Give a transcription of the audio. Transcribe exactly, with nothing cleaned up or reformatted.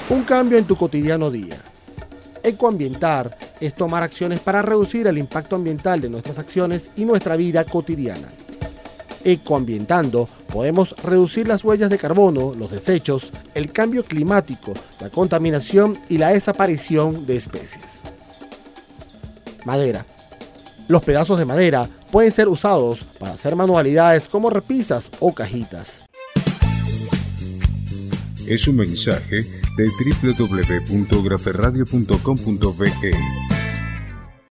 Un cambio en tu cotidiano día. Ecoambientar es tomar acciones para reducir el impacto ambiental de nuestras acciones y nuestra vida cotidiana. Ecoambientando, podemos reducir las huellas de carbono, los desechos, el cambio climático, la contaminación y la desaparición de especies. Madera. Los pedazos de madera pueden ser usados para hacer manualidades como repisas o cajitas. Es un mensaje de doble u doble u doble u punto graferradio punto com punto be.